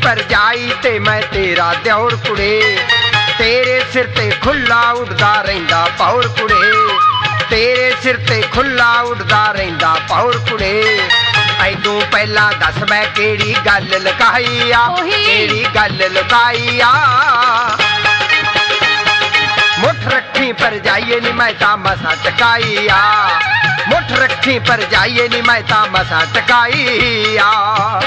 भरजाई ते मैं तेरा द्योर कुड़े, तेरे सिर ते खुला उड़दा रहिंदा पौर कुड़े, तेरे सिर ते खुला उड़दा रहिंदा पौर कुड़े। ऐदू पहला दस मैं केड़ी गल लुकाई आ, केड़ी गल लुकाई आ। मुठ रखी भरजाई नी मैं तां मसा टकाई आ, मुठ रखी भरजाई नी मैं तां मसा टकाई आ।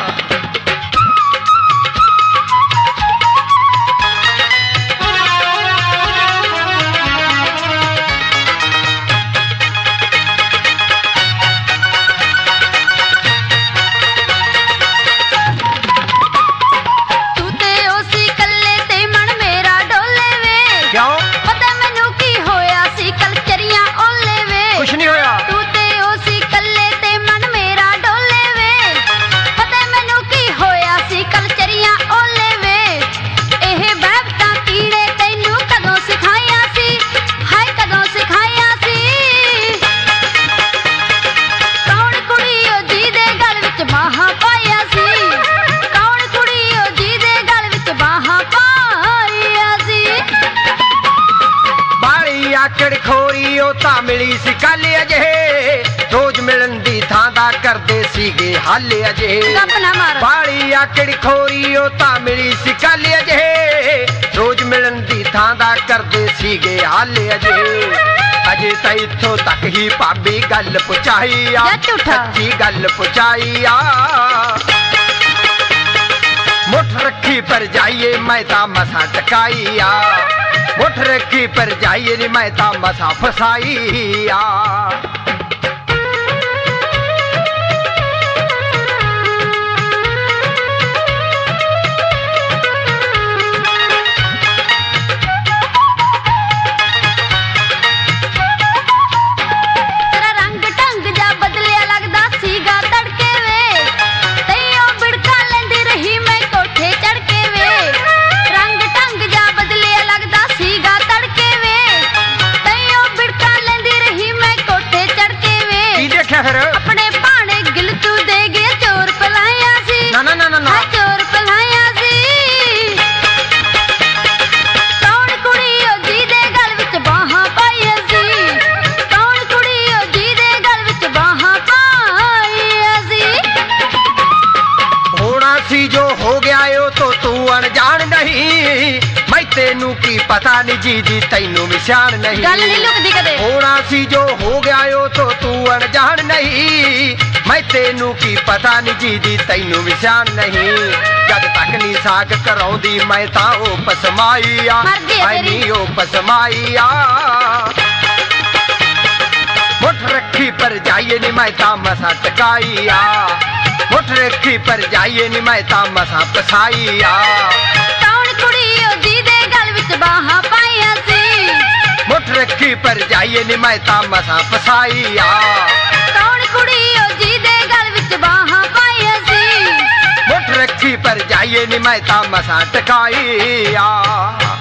आकड़ खोरी ओ तां मिली सी कल अजे, रोज मिलन दी थां दा करदे सीगे हल अजे। बाली आकड़ खोरी ओ तां मिली सी कल अजे, रोज मिलन दी थां दा करदे सीगे हल अजे। अजे तां इत्थों तक ही भाभी गल पहुंचाई आ, सच्ची गल पहुंचाई आ। मुठ रखी भरजाई मैं तां मसा टकाई आ, मुठ रखी भरजाई नी मैं तां मसा फसाई आ। अपने भाने गिल तू दे गया चोर पलाया सी, ना ना ना ना ना चोर पलाया सी। कौन कुड़ी ओ जी दे गल विच बाहां पाईया सी, कौन कुड़ी ओ जी दे गल विच बाहां पाईया सी। होना सी जो हो गया ओ तो तू अनजान नहीं, मैं तेनू की पता नहीं जी दी तैनू मिशान नहीं, गल नहीं लुकदी कदे। होना सी जो हो गया ओ तो तू अनजान नहीं, मैं तेनू की पता नहीं जी दी तैनू मिशान नहीं। जद तक नी साग कराउंदी मैं तां ओ पसमाई आ, मैं नी ओ पसमाई आ। मुठ रखी भरजाई नी मैं तां मसा टकाई आ, मुठ रखी भरजाई नी मैं तां मसा फसाई आ। कौन कुड़ी ओ जी दे गल विच बाहां पाईया सी, मुठ रखी भरजाई नी मैं तां मसा फसाई आ। कौन कुड़ी ओ जी दे गल विच बाहां पाईया सी, मुठ रखी भरजाई नी मैं तां मसा टकाई आ।